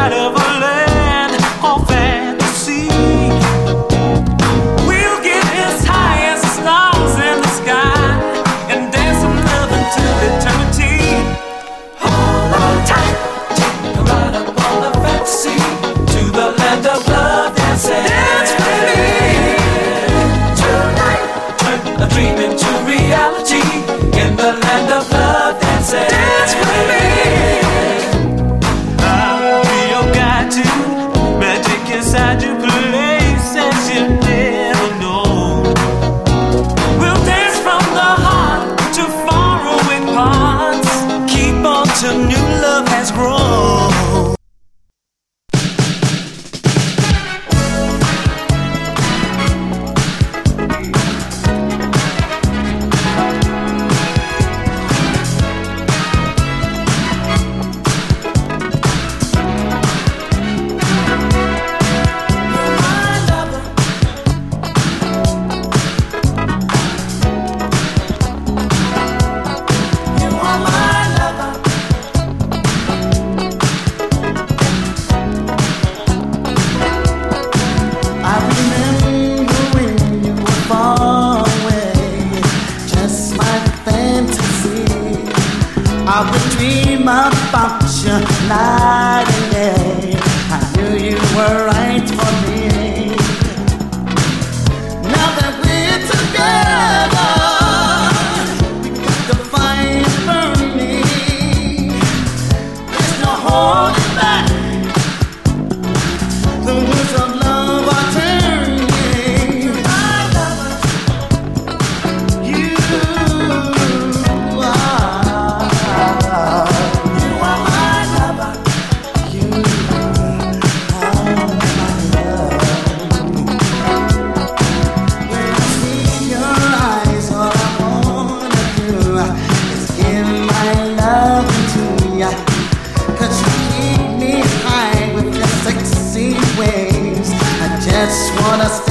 inside of a land of fantasy. We'll get as high as the stars in the sky and dance some love until eternity. Hold on tight, take a ride up on the fantasy to the land of love dancing. Dance with me tonight. Turn a dream into reality in the land of love dancing. Dance with me. I'll be your guide to magic inside your place as you never know. We'll dance from the heart to faraway parts. Keep on till new love has grown. I would dream about you night and day. I knew you were right for me. Now that we're together, we got the fire burning. There's no holding back. The wheels of love are turning. My lover, you just wanna stay